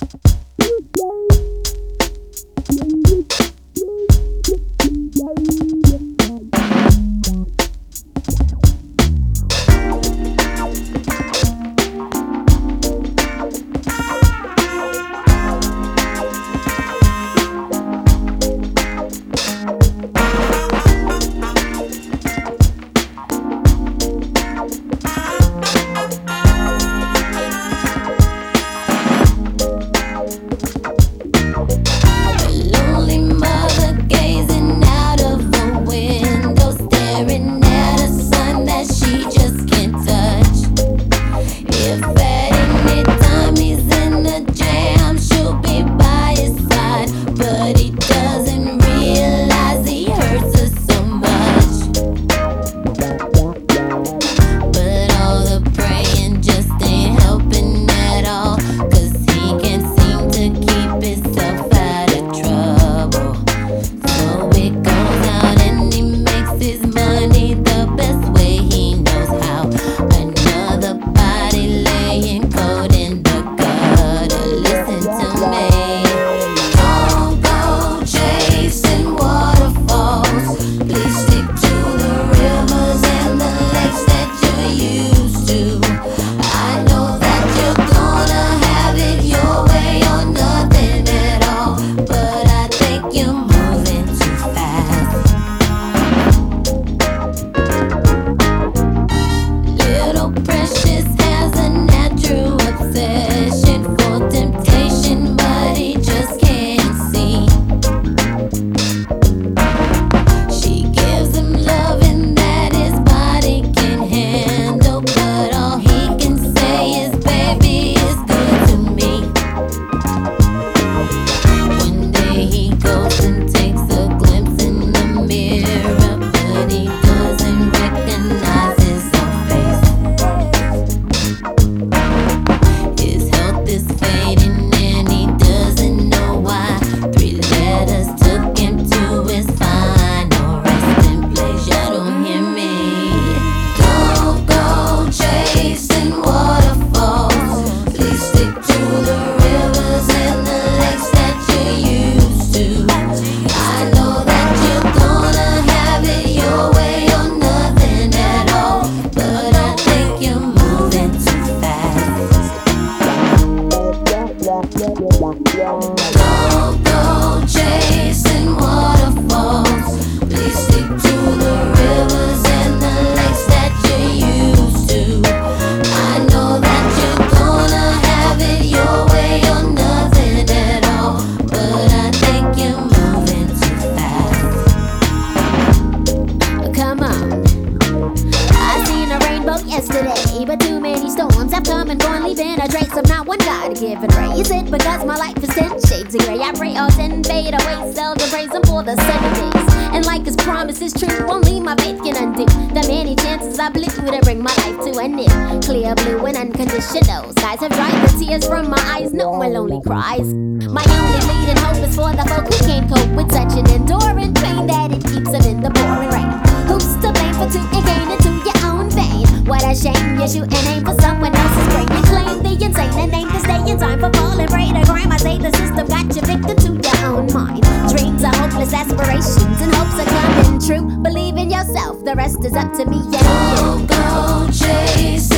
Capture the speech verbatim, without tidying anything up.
Yesterday, but too many storms have come and gone, leaving a trace of not one guy to give it ray. Is it because my life is ten shades of gray? I pray all ten fade away, seldom praise him for the seven days. And like his promise is true, only my faith can undo the many chances I blew to bring my life to an end. Clear blue and unconditional skies have dried the tears from my eyes, no more lonely cries. My only leading hope is for the folk who can't cope with such an enduring pain that it keeps them in the pouring rain. Who's to blame for two and gain into your own vein? What a shame you shoot and aim for someone else's brain. You claim the insane and aim to stay in time for falling prey to crime. I say the system got you victim to your own mind. Dreams are hopeless aspirations and hopes are coming true. Believe in yourself, the rest is up to me and you. Go, go, chase.